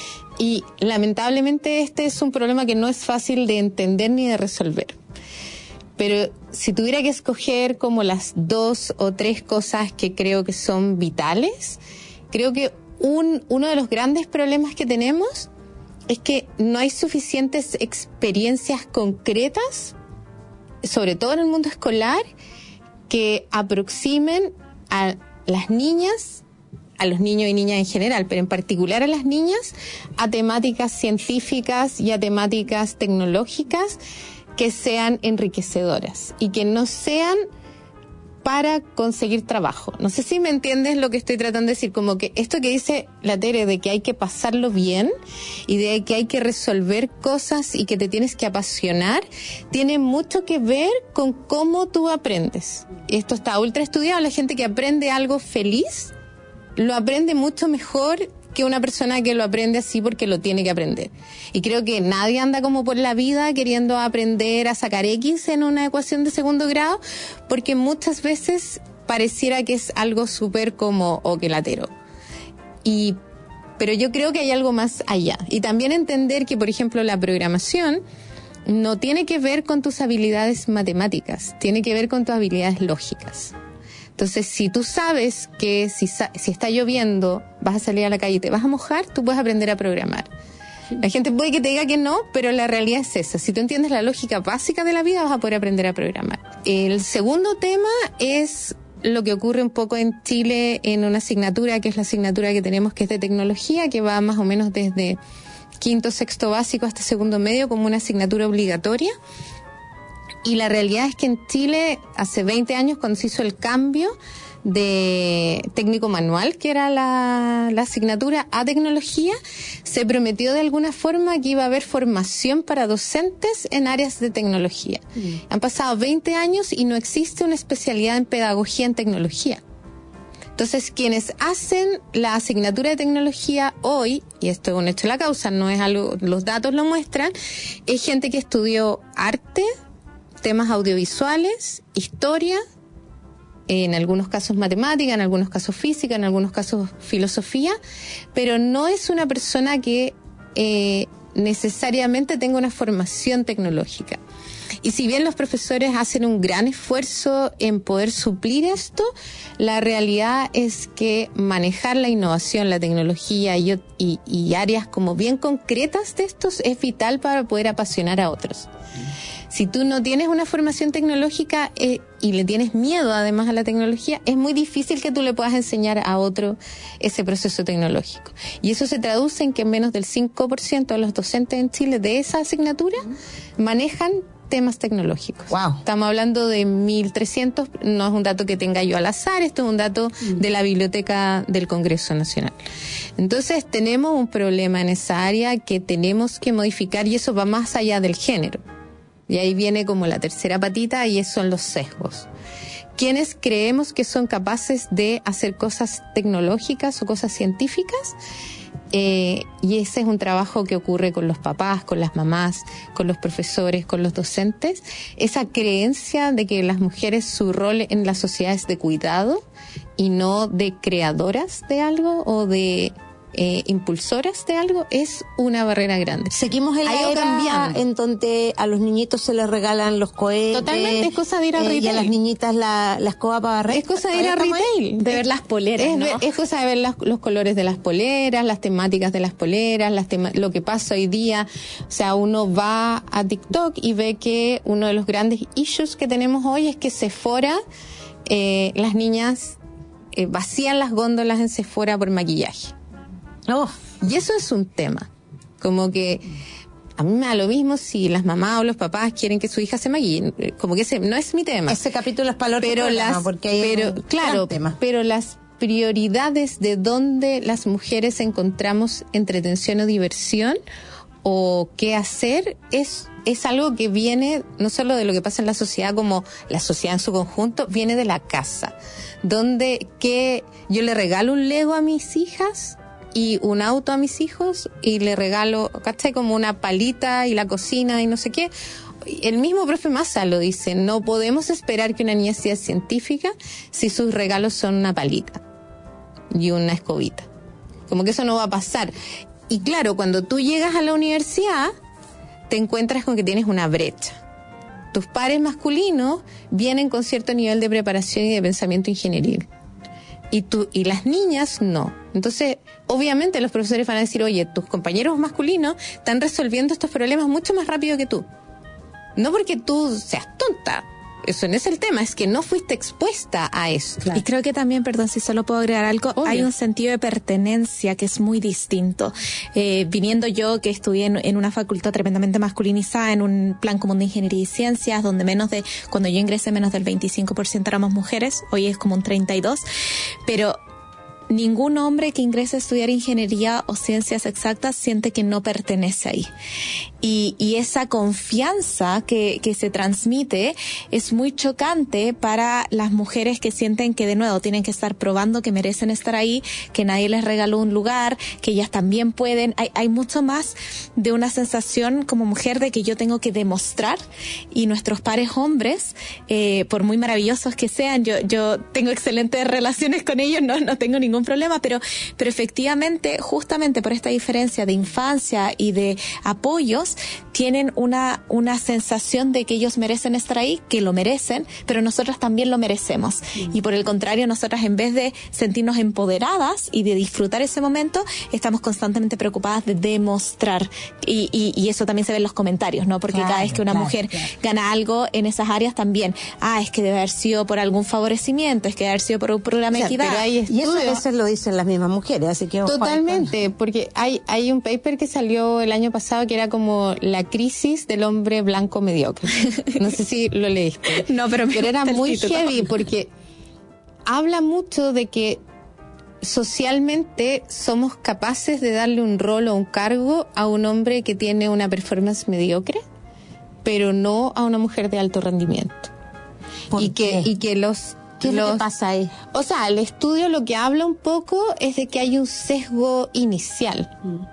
Y lamentablemente este es un problema que no es fácil de entender ni de resolver. Pero si tuviera que escoger como las 2 o 3 cosas que creo que son vitales, creo que uno de los grandes problemas que tenemos es que no hay suficientes experiencias concretas, sobre todo en el mundo escolar, que aproximen a las niñas, a los niños y niñas en general, pero en particular a las niñas, a temáticas científicas y a temáticas tecnológicas que sean enriquecedoras y que no sean para conseguir trabajo. No sé si me entiendes lo que estoy tratando de decir, como que esto que dice la Tere de que hay que pasarlo bien y de que hay que resolver cosas y que te tienes que apasionar, tiene mucho que ver con cómo tú aprendes. Esto está ultra estudiado, la gente que aprende algo feliz lo aprende mucho mejor que una persona que lo aprende así porque lo tiene que aprender. Y creo que nadie anda como por la vida queriendo aprender a sacar X en una ecuación de segundo grado, porque muchas veces pareciera que es algo súper como que latero. Pero yo creo que hay algo más allá. Y también entender que, por ejemplo, la programación no tiene que ver con tus habilidades matemáticas, tiene que ver con tus habilidades lógicas. Entonces, si tú sabes que si está lloviendo, vas a salir a la calle y te vas a mojar, tú puedes aprender a programar. La gente puede que te diga que no, pero la realidad es esa. Si tú entiendes la lógica básica de la vida, vas a poder aprender a programar. El segundo tema es lo que ocurre un poco en Chile en una asignatura, que es la asignatura que tenemos, que es de tecnología, que va más o menos desde quinto, sexto básico hasta segundo medio, como una asignatura obligatoria. Y la realidad es que en Chile, hace 20 años, cuando se hizo el cambio de técnico manual, que era la asignatura a tecnología, se prometió de alguna forma que iba a haber formación para docentes en áreas de tecnología. Han pasado 20 años y no existe una especialidad en pedagogía en tecnología. Entonces, quienes hacen la asignatura de tecnología hoy, y esto es un hecho de la causa, no es algo, los datos lo muestran, es gente que estudió arte, temas audiovisuales, historia, en algunos casos matemática, en algunos casos física, en algunos casos filosofía, pero no es una persona que necesariamente tenga una formación tecnológica. Y si bien los profesores hacen un gran esfuerzo en poder suplir esto, la realidad es que manejar la innovación, la tecnología y áreas como bien concretas de estos es vital para poder apasionar a otros. Si tú no tienes una formación tecnológica y le tienes miedo además a la tecnología, es muy difícil que tú le puedas enseñar a otro ese proceso tecnológico. Y eso se traduce en que menos del 5% de los docentes en Chile de esa asignatura manejan temas tecnológicos. Wow. Estamos hablando de 1.300, no es un dato que tenga yo al azar, esto es un dato de la Biblioteca del Congreso Nacional. Entonces tenemos un problema en esa área que tenemos que modificar y eso va más allá del género. Y ahí viene como la tercera patita y esos son los sesgos. Quienes creemos que son capaces de hacer cosas tecnológicas o cosas científicas, y ese es un trabajo que ocurre con los papás, con las mamás, con los profesores, con los docentes, esa creencia de que las mujeres, su rol en la sociedad es de cuidado y no de creadoras de algo o de impulsoras de algo, es una barrera grande. Seguimos en la era en donde a los niñitos se les regalan los cohetes. Totalmente, es cosa de ir a retail. Y a las niñitas la escoba para barrer. Es cosa de ir a retail. De ver las poleras, ¿no? Es cosa de ver los colores de las poleras, las temáticas de las poleras, lo que pasa hoy día. O sea, uno va a TikTok y ve que uno de los grandes issues que tenemos hoy es que Sephora, las niñas vacían las góndolas en Sephora por maquillaje. Oh. Y eso es un tema. Como que a mí me da lo mismo si las mamás o los papás quieren que su hija se maquille. Como que ese no es mi tema. Ese capítulo es para pero pero las prioridades de dónde las mujeres encontramos entretención o diversión o qué hacer es algo que viene no solo de lo que pasa en la sociedad, como la sociedad en su conjunto, viene de la casa. Donde que yo le regalo un Lego a mis hijas y un auto a mis hijos y le regalo, ¿cachai? Como una palita y la cocina y no sé qué. El mismo profe Massa lo dice, no podemos esperar que una niña sea científica si sus regalos son una palita y una escobita. Como que eso no va a pasar. Y claro, cuando tú llegas a la universidad, te encuentras con que tienes una brecha. Tus pares masculinos vienen con cierto nivel de preparación y de pensamiento ingenieril. Y las niñas no. Entonces, obviamente los profesores van a decir, oye, tus compañeros masculinos están resolviendo estos problemas mucho más rápido que tú. No porque tú seas tonta. Eso no es el tema, es que no fuiste expuesta a eso. Claro. Y creo que también, perdón, si solo puedo agregar algo, obvio, hay un sentido de pertenencia que es muy distinto. Viniendo yo, que estudié en una facultad tremendamente masculinizada, en un plan común de ingeniería y ciencias, donde cuando yo ingresé, menos del 25% éramos mujeres, hoy es como un 32%, pero ningún hombre que ingrese a estudiar ingeniería o ciencias exactas siente que no pertenece ahí. Y esa confianza que se transmite es muy chocante para las mujeres que sienten que de nuevo tienen que estar probando que merecen estar ahí, que nadie les regaló un lugar, que ellas también pueden. Hay mucho más de una sensación como mujer de que yo tengo que demostrar, y nuestros pares hombres, por muy maravillosos que sean, yo tengo excelentes relaciones con ellos, no tengo ningún problema, pero efectivamente, justamente por esta diferencia de infancia y de apoyos, tienen una sensación de que ellos merecen estar ahí, que lo merecen, pero nosotras también lo merecemos. Y por el contrario, nosotras, en vez de sentirnos empoderadas y de disfrutar ese momento, estamos constantemente preocupadas de demostrar. Y eso también se ve en los comentarios, ¿no? Porque cada vez que una mujer gana algo en esas áreas también, es que debe haber sido por algún favorecimiento, es que debe haber sido por un programa de equidad. Y eso a veces lo dicen las mismas mujeres, así que totalmente, porque hay un paper que salió el año pasado que era como la crisis del hombre blanco mediocre. No sé si lo leíste. No, pero era muy heavy porque habla mucho de que socialmente somos capaces de darle un rol o un cargo a un hombre que tiene una performance mediocre, pero no a una mujer de alto rendimiento. ¿Qué es lo que pasa ahí? O sea, el estudio lo que habla un poco es de que hay un sesgo inicial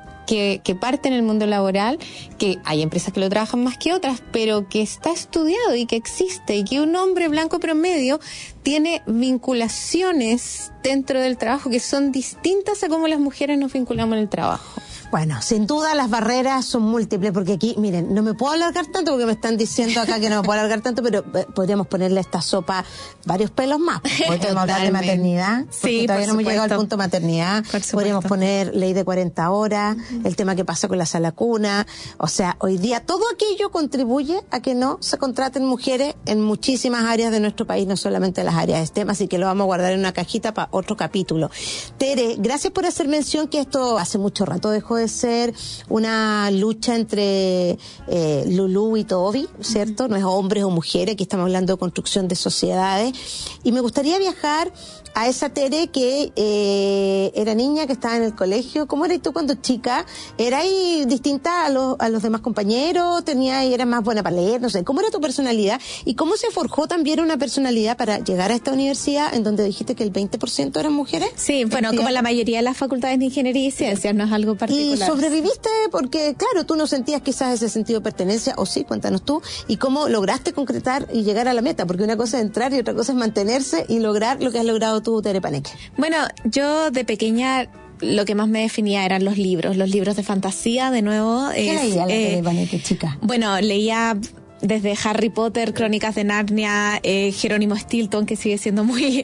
que parte en el mundo laboral, que hay empresas que lo trabajan más que otras, pero que está estudiado y que existe, y que un hombre blanco promedio tiene vinculaciones dentro del trabajo que son distintas a cómo las mujeres nos vinculamos en el trabajo. Bueno, sin duda las barreras son múltiples, porque aquí, miren, no me puedo alargar tanto porque me están diciendo acá que no me puedo alargar tanto, pero podríamos ponerle a esta sopa varios pelos más. Podríamos hablar de maternidad, porque todavía no hemos llegado al punto maternidad. Podríamos poner ley de 40 horas, el tema que pasa con la sala cuna. O sea, hoy día todo aquello contribuye a que no se contraten mujeres en muchísimas áreas de nuestro país, no solamente en las áreas de STEM, así que lo vamos a guardar en una cajita para otro capítulo. Tere, gracias por hacer mención que esto hace mucho rato dejó de ser una lucha entre Lulú y Toby, ¿cierto? No es hombres o mujeres, aquí estamos hablando de construcción de sociedades. Y me gustaría viajar a esa Tere que era niña, que estaba en el colegio. ¿Cómo eras tú cuando chica? ¿Eras distinta a los demás compañeros? ¿Eras más buena para leer? No sé, ¿cómo era tu personalidad? ¿Y cómo se forjó también una personalidad para llegar a esta universidad en donde dijiste que el 20% eran mujeres? Sí, bueno, como la mayoría de las facultades de ingeniería y ciencias, no es algo particular. ¿Y sobreviviste? Porque, claro, tú no sentías quizás ese sentido de pertenencia, o sí, cuéntanos tú, y cómo lograste concretar y llegar a la meta, porque una cosa es entrar y otra cosa es mantenerse y lograr lo que has logrado tú, Tere Paneque. Bueno, yo de pequeña lo que más me definía eran los libros de fantasía, de nuevo. ¿Qué leía la Tere Paneque, chica? Bueno, leía desde Harry Potter, Crónicas de Narnia, Jerónimo Stilton, que sigue siendo muy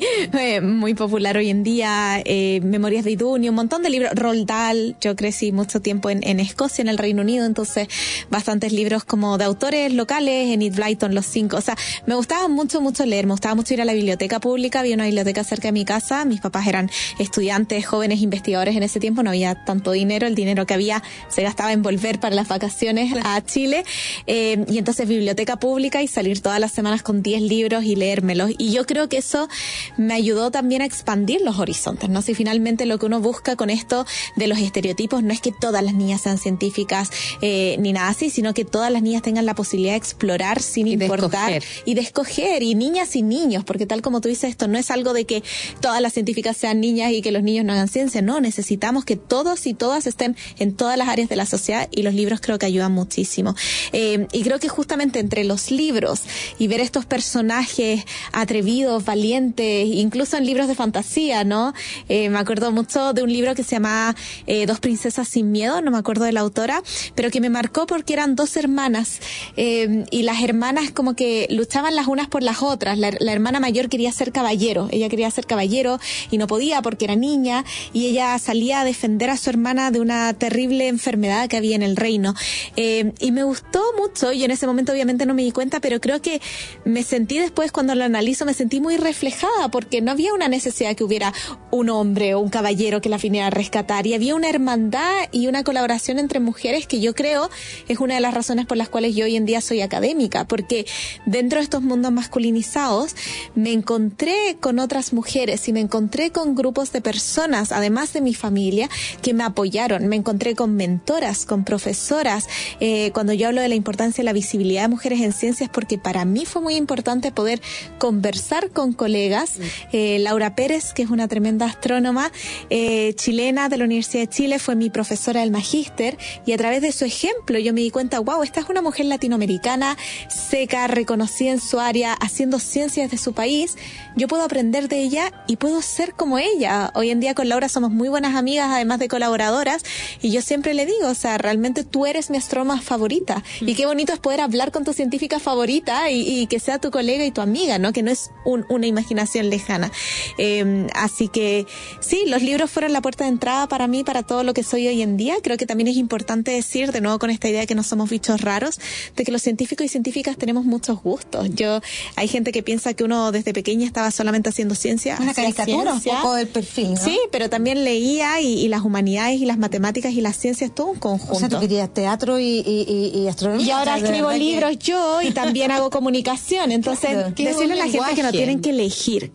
popular hoy en día, Memorias de Iduni, un montón de libros, Roald Dahl. Yo crecí mucho tiempo en Escocia, en el Reino Unido, entonces bastantes libros como de autores locales, Enid Blyton, Los Cinco. O sea, me gustaba mucho leer, me gustaba mucho ir a la biblioteca pública. Había una biblioteca cerca de mi casa, mis papás eran estudiantes, jóvenes investigadores en ese tiempo, no había tanto dinero, el dinero que había se gastaba en volver para las vacaciones a Chile, y entonces biblioteca pública y salir todas las semanas con 10 libros y leérmelos. Y yo creo que eso me ayudó también a expandir los horizontes, ¿no? Si finalmente lo que uno busca con esto de los estereotipos no es que todas las niñas sean científicas ni nada así, sino que todas las niñas tengan la posibilidad de explorar sin importar y de escoger, y niñas y niños, porque tal como tú dices, esto no es algo de que todas las científicas sean niñas y que los niños no hagan ciencia, no, necesitamos que todos y todas estén en todas las áreas de la sociedad, y los libros creo que ayudan muchísimo. Y creo que justamente justamente entre los libros y ver estos personajes atrevidos, valientes, incluso en libros de fantasía, ¿no? Me acuerdo mucho de un libro que se llamaba Dos princesas sin miedo, no me acuerdo de la autora, pero que me marcó porque eran dos hermanas, y las hermanas como que luchaban las unas por las otras. La hermana mayor quería ser caballero, ella quería ser caballero y no podía porque era niña, y ella salía a defender a su hermana de una terrible enfermedad que había en el reino, y me gustó mucho. Yo en ese momento obviamente no me di cuenta, pero creo que me sentí después, cuando lo analizo, me sentí muy reflejada, porque no había una necesidad que hubiera un hombre o un caballero que la viniera a rescatar, y había una hermandad y una colaboración entre mujeres que yo creo es una de las razones por las cuales yo hoy en día soy académica, porque dentro de estos mundos masculinizados me encontré con otras mujeres y me encontré con grupos de personas, además de mi familia, que me apoyaron. Me encontré con mentoras, con profesoras. Cuando yo hablo de la importancia de la visibilidad de mujeres en ciencias, porque para mí fue muy importante poder conversar con colegas. Laura Pérez, que es una tremenda astrónoma chilena de la Universidad de Chile, fue mi profesora del magíster, y a través de su ejemplo yo me di cuenta, wow, esta es una mujer latinoamericana, seca, reconocida en su área, haciendo ciencias de su país. Yo puedo aprender de ella y puedo ser como ella. Hoy en día con Laura somos muy buenas amigas, además de colaboradoras, y yo siempre le digo, o sea, realmente tú eres mi astrónoma favorita, y qué bonito es poder hablar con tu científica favorita y que sea tu colega y tu amiga, ¿no? Que no es una imaginación lejana. Así que sí, los libros fueron la puerta de entrada para mí, para todo lo que soy hoy en día. Creo que también es importante decir, de nuevo con esta idea de que no somos bichos raros, de que los científicos y científicas tenemos muchos gustos. Hay gente que piensa que uno desde pequeña estaba solamente haciendo ciencia. Una caricatura, un poco del perfil, ¿no? Sí, pero también leía y las humanidades y las matemáticas y las ciencias, todo un conjunto. O sea, tú querías teatro y astronomía. Y ahora escribo libros yo y también hago comunicación. Entonces, claro, decirle a la gente que no tienen que elegir,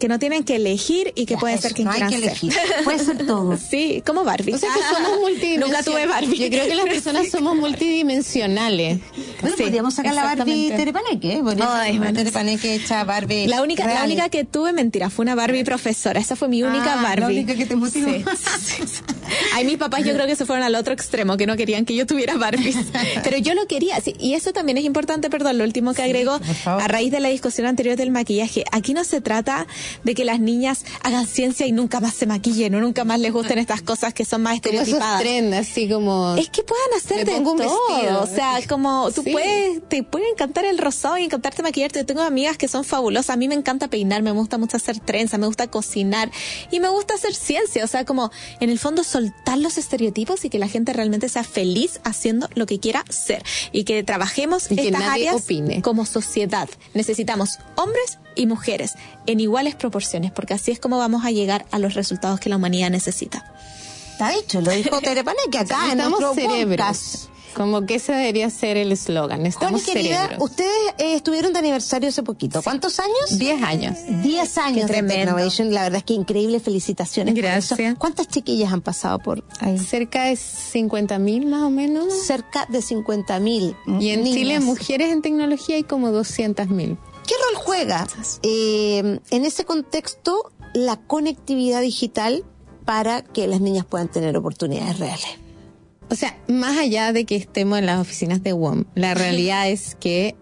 y que puede ser quien no quieran hay que ser. elegir. Puede ser todo. Sí, como Barbie. O sea que somos multidimensionales. Nunca tuve Barbie. Yo creo que las personas somos multidimensionales. Bueno, Sí, podríamos sacar la Barbie exactamente. Terepaneque. Terepaneque hecha Barbie. La única que tuve, mentira, fue una Barbie profesora. Esa fue mi única Barbie. La única que te motivó. Sí. Ay, mis papás yo creo que se fueron al otro extremo, que no querían que yo tuviera Barbies. Pero yo lo quería. Sí, y eso también es importante, perdón, lo último que agrego, a raíz de la discusión anterior del maquillaje. Aquí no se trata de que las niñas hagan ciencia y nunca más se maquillen o nunca más les gusten estas cosas que son más estereotipadas. Esos trends, así como... Es que puedan hacer de todo. Vestido. O sea, como tú te puede encantar el rosado y encantarte maquillarte. Yo tengo amigas que son fabulosas. A mí me encanta peinarme, me gusta mucho hacer trenzas, me gusta cocinar y me gusta hacer ciencia. O sea, como en el fondo soltar los estereotipos y que la gente realmente sea feliz haciendo lo que quiera ser. Y que trabajemos y que estas áreas opine. Como sociedad. Necesitamos hombres y mujeres en iguales proporciones, porque así es como vamos a llegar a los resultados que la humanidad necesita. Está hecho, lo dijo Terepaneque acá en nuestro podcast. Como que ese debería ser el eslogan. Estamos Connie, querida, cerebros. ustedes estuvieron de aniversario hace poquito. ¿Cuántos años? 10 años. 10 años de tremendo. Technovation. La verdad es que increíble. Felicitaciones. por Gracias. eso. ¿Cuántas chiquillas han pasado por ahí? Cerca de 50.000 más o menos. Cerca de 50.000. Y en niñas. Chile, mujeres en tecnología hay como 200.000. ¿Qué rol juega en ese contexto la conectividad digital para que las niñas puedan tener oportunidades reales? O sea, más allá de que estemos en las oficinas de WOM, la realidad es que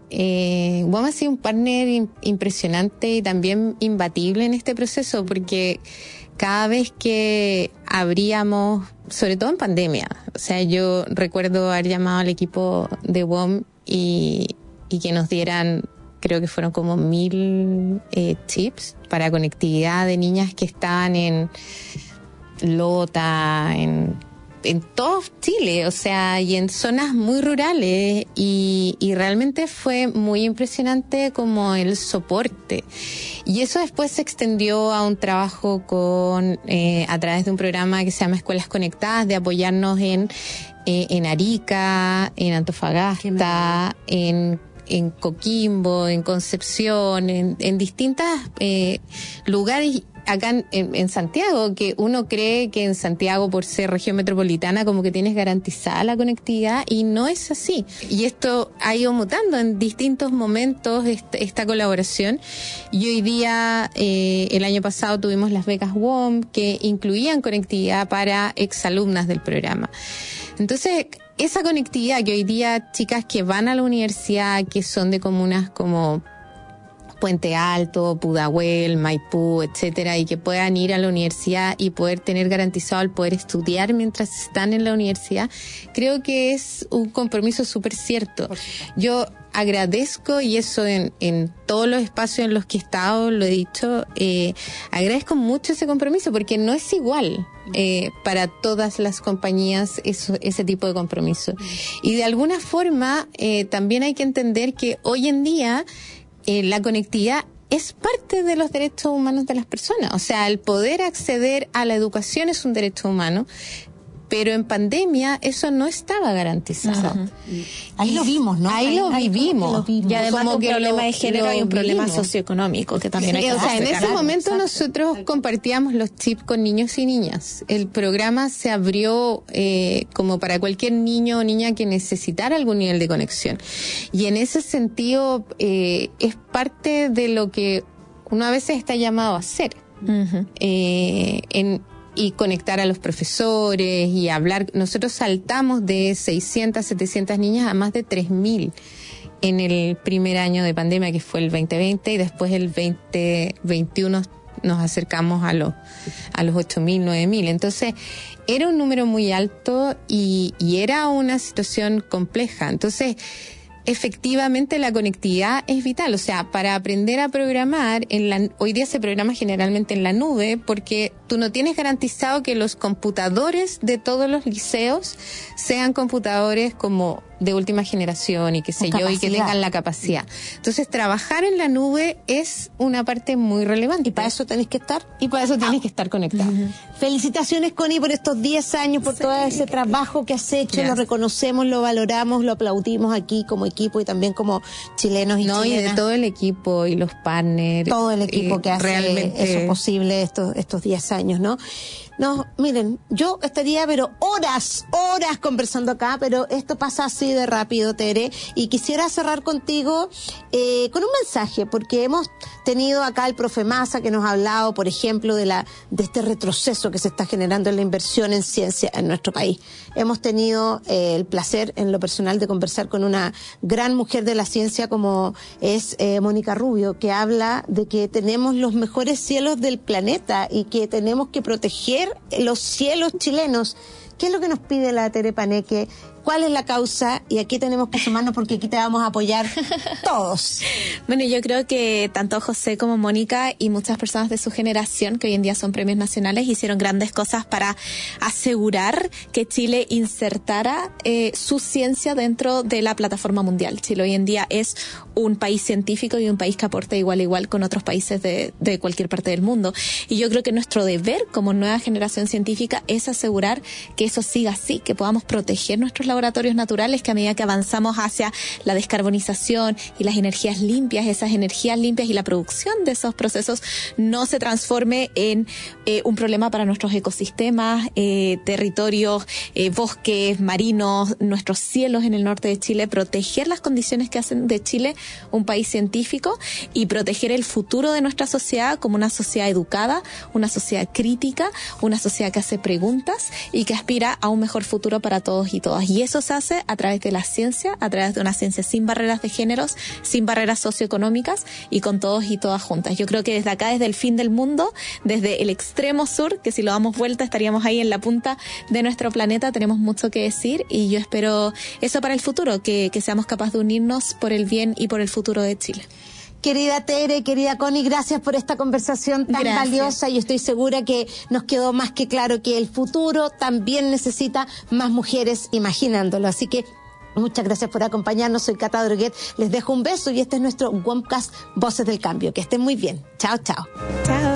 WOM ha sido un partner impresionante y también imbatible en este proceso, porque cada vez que abríamos, sobre todo en pandemia, o sea, yo recuerdo haber llamado al equipo de WOM y que nos dieran, creo que fueron como 1,000 chips para conectividad de niñas que estaban en Lota, en todo Chile, o sea, y en zonas muy rurales, y realmente fue muy impresionante como el soporte. Y eso después se extendió a un trabajo a través de un programa que se llama Escuelas Conectadas, de apoyarnos en Arica, en Antofagasta, en Coquimbo, en Concepción, en distintas lugares acá en Santiago, que uno cree que en Santiago, por ser región metropolitana, como que tienes garantizada la conectividad, y no es así. Y esto ha ido mutando en distintos momentos, esta colaboración. Y hoy día, el año pasado tuvimos las becas WOM, que incluían conectividad para exalumnas del programa. Entonces, esa conectividad que hoy día chicas que van a la universidad, que son de comunas como Puente Alto, Pudahuel, Maipú, etcétera, y que puedan ir a la universidad y poder tener garantizado el poder estudiar mientras están en la universidad, creo que es un compromiso súper cierto. Yo agradezco, y eso en todos los espacios en los que he estado lo he dicho, agradezco mucho ese compromiso, porque no es igual para todas las compañías ese tipo de compromiso. Y de alguna forma también hay que entender que hoy en día la conectividad es parte de los derechos humanos de las personas. O sea, el poder acceder a la educación es un derecho humano, pero en pandemia eso no estaba garantizado. Uh-huh. Ahí lo vimos, ¿no? Ahí lo vivimos. Y además como un que problema de género y un problema vivimos. socioeconómico que también hay que o sea, en ese considerar. momento nosotros compartíamos los chips con niños y niñas. El programa se abrió como para cualquier niño o niña que necesitara algún nivel de conexión. Y en ese sentido es parte de lo que uno a veces está llamado a hacer. Uh-huh. Y conectar a los profesores y hablar. Nosotros saltamos de 600, 700 niñas a más de 3.000 en el primer año de pandemia, que fue el 2020, y después el 2021 nos acercamos a los 8.000, 9.000. Entonces, era un número muy alto y era una situación compleja. Entonces, efectivamente la conectividad es vital. O sea, para aprender a programar, hoy día se programa generalmente en la nube, porque tú no tienes garantizado que los computadores de todos los liceos sean computadores como de última generación y qué sé yo, y que tengan la capacidad. Entonces, trabajar en la nube es una parte muy relevante. ¿Y para eso tenés que estar? Y para eso tienes que estar conectado. Uh-huh. Felicitaciones, Connie, por estos 10 años, por todo ese trabajo que has hecho. Lo reconocemos, lo valoramos, lo aplaudimos aquí como equipo y también como chilenos y chilenas. Y de todo el equipo y los partners. Todo el equipo que hace realmente eso posible estos 10 años, ¿no? No, miren, yo estaría pero horas conversando acá, pero esto pasa así de rápido, Tere, y quisiera cerrar contigo con un mensaje, porque hemos tenido acá el profe Massa, que nos ha hablado, por ejemplo, de este retroceso que se está generando en la inversión en ciencia en nuestro país. Hemos tenido el placer, en lo personal, de conversar con una gran mujer de la ciencia como es Mónica Rubio, que habla de que tenemos los mejores cielos del planeta y que tenemos que proteger los cielos chilenos. ¿Qué es lo que nos pide la Tere Paneque? ¿Cuál es la causa? Y aquí tenemos que sumarnos, porque aquí te vamos a apoyar todos. Bueno, yo creo que tanto José como Mónica y muchas personas de su generación, que hoy en día son premios nacionales, hicieron grandes cosas para asegurar que Chile insertara su ciencia dentro de la plataforma mundial. Chile hoy en día es un país científico y un país que aporta igual a igual con otros países de cualquier parte del mundo. Y yo creo que nuestro deber como nueva generación científica es asegurar que eso siga así, que podamos proteger nuestros laboratorios naturales, que a medida que avanzamos hacia la descarbonización y las energías limpias, esas energías limpias y la producción de esos procesos no se transforme en un problema para nuestros ecosistemas, territorios, bosques marinos, nuestros cielos en el norte de Chile, proteger las condiciones que hacen de Chile un país científico y proteger el futuro de nuestra sociedad como una sociedad educada, una sociedad crítica, una sociedad que hace preguntas y que aspira a un mejor futuro para todos y todas. Y eso se hace a través de la ciencia, a través de una ciencia sin barreras de géneros, sin barreras socioeconómicas y con todos y todas juntas. Yo creo que desde acá, desde el fin del mundo, desde el extremo sur, que si lo damos vuelta estaríamos ahí en la punta de nuestro planeta, tenemos mucho que decir y yo espero eso para el futuro, que seamos capaces de unirnos por el bien y por el futuro de Chile. Querida Tere, querida Connie, gracias por esta conversación tan valiosa y estoy segura que nos quedó más que claro que el futuro también necesita más mujeres imaginándolo. Así que muchas gracias por acompañarnos. Soy Cata Droguet, les dejo un beso y este es nuestro WOMcast Voces del Cambio. Que estén muy bien. Chao, chao. Chao.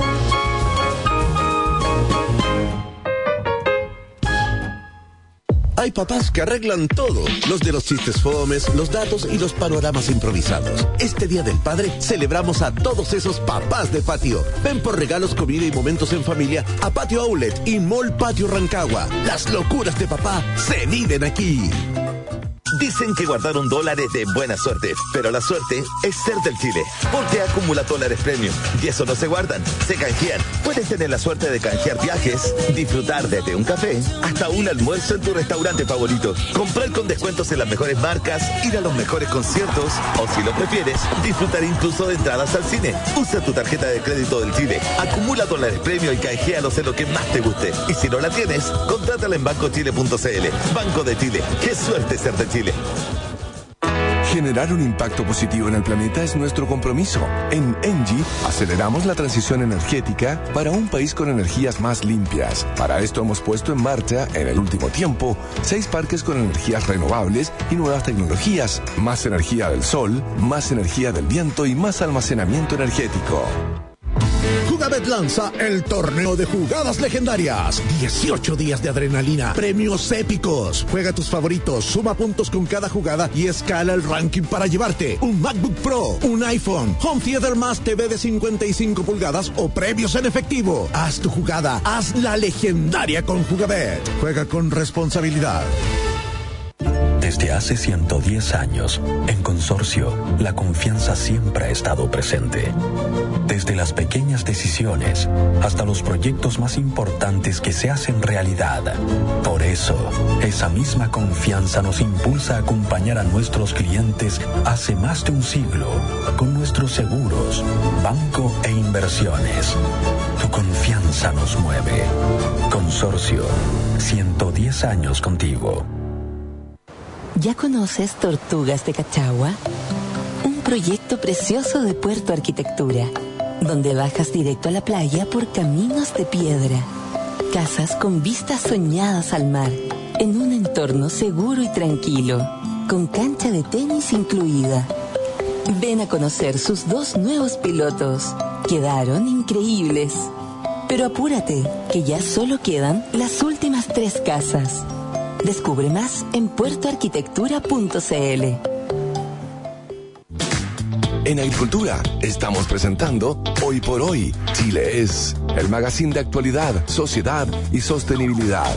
Hay papás que arreglan todo, los de los chistes fomes, los datos y los panoramas improvisados. Este Día del Padre celebramos a todos esos papás de patio. Ven por regalos, comida y momentos en familia a Patio Outlet y Mall Patio Rancagua. Las locuras de papá se viven aquí. Dicen que guardar un dólar es de buena suerte, pero la suerte es ser del Chile, porque acumula dólares premium y eso no se guardan, se canjean. Puedes tener la suerte de canjear viajes, disfrutar desde un café hasta un almuerzo en tu restaurante favorito, comprar con descuentos en las mejores marcas, ir a los mejores conciertos o, si lo prefieres, disfrutar incluso de entradas al cine. Usa tu tarjeta de crédito del Chile, acumula dólares premium y canjealos en lo que más te guste. Y si no la tienes, contrátala en bancochile.cl. Banco de Chile. ¡Qué suerte ser de Chile! Generar un impacto positivo en el planeta es nuestro compromiso. En Engie aceleramos la transición energética para un país con energías más limpias. Para esto hemos puesto en marcha, en el último tiempo, 6 parques con energías renovables y nuevas tecnologías, más energía del sol, más energía del viento y más almacenamiento energético. Jugabet lanza el torneo de jugadas legendarias. 18 días de adrenalina, premios épicos. Juega tus favoritos, suma puntos con cada jugada y escala el ranking para llevarte un MacBook Pro, un iPhone, Home Theater más TV de 55 pulgadas o premios en efectivo. Haz tu jugada, haz la legendaria con Jugabet. Juega con responsabilidad. Desde hace 110 años, en Consorcio, la confianza siempre ha estado presente. Desde las pequeñas decisiones hasta los proyectos más importantes que se hacen realidad. Por eso, esa misma confianza nos impulsa a acompañar a nuestros clientes hace más de un siglo con nuestros seguros, banco e inversiones. Tu confianza nos mueve. Consorcio, 110 años contigo. ¿Ya conoces Tortugas de Cachagua? Un proyecto precioso de Puerto Arquitectura, donde bajas directo a la playa por caminos de piedra. Casas con vistas soñadas al mar, en un entorno seguro y tranquilo, con cancha de tenis incluida. Ven a conocer sus 2 nuevos pilotos. Quedaron increíbles. Pero apúrate, que ya solo quedan las últimas 3 casas. Descubre más en puertoarquitectura.cl. En Agricultura estamos presentando Hoy por Hoy, Chile es, el magazine de actualidad, sociedad y sostenibilidad.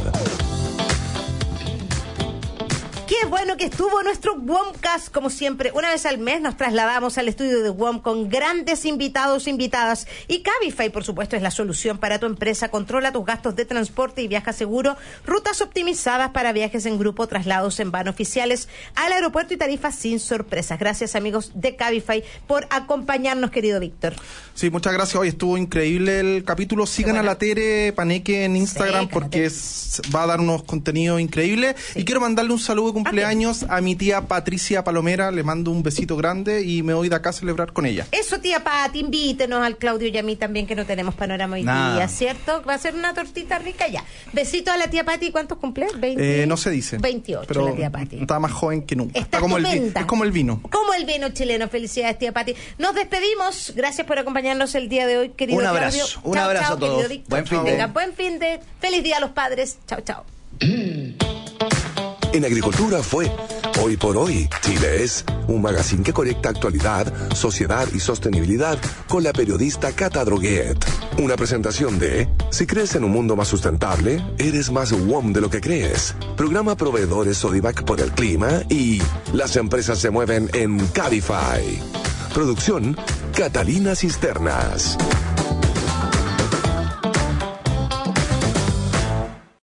Qué bueno que estuvo nuestro WOMcast, como siempre. Una vez al mes nos trasladamos al estudio de WOM con grandes invitados, invitadas. Y Cabify, por supuesto, es la solución para tu empresa. Controla tus gastos de transporte y viaja seguro. Rutas optimizadas para viajes en grupo, traslados en van oficiales al aeropuerto y tarifas sin sorpresas. Gracias, amigos de Cabify, por acompañarnos, querido Víctor. Sí, muchas gracias. Hoy estuvo increíble el capítulo. Sigan a la Tere Paneque en Instagram porque va a dar unos contenidos increíbles. Sí. Y quiero mandarle un saludo de cumpleaños a mi tía Patricia Palomera. Le mando un besito grande y me voy de acá a celebrar con ella. Eso, tía Pati, invítenos al Claudio y a mí también, que no tenemos panorama hoy día, ¿cierto? Va a ser una tortita rica ya. Besito a la tía Pati. ¿Cuántos cumple? 20. No se dice. 28, pero la tía Pati. Está más joven que nunca. Está como es como el vino. Como el vino chileno. Felicidades, tía Pati. Nos despedimos. Gracias por acompañarnos el día de hoy, querido Claudio. Un abrazo a todos. Buen fin de. Buen fin de. Feliz día a los padres. Chao, chao. En Agricultura fue Hoy por Hoy, Chile es, un magazine que conecta actualidad, sociedad y sostenibilidad con la periodista Cata Droguet. Una presentación de Si crees en un mundo más sustentable, eres más WOM de lo que crees. Programa Proveedores Sodimac por el clima y Las empresas se mueven en Cabify. Producción Catalina Cisternas.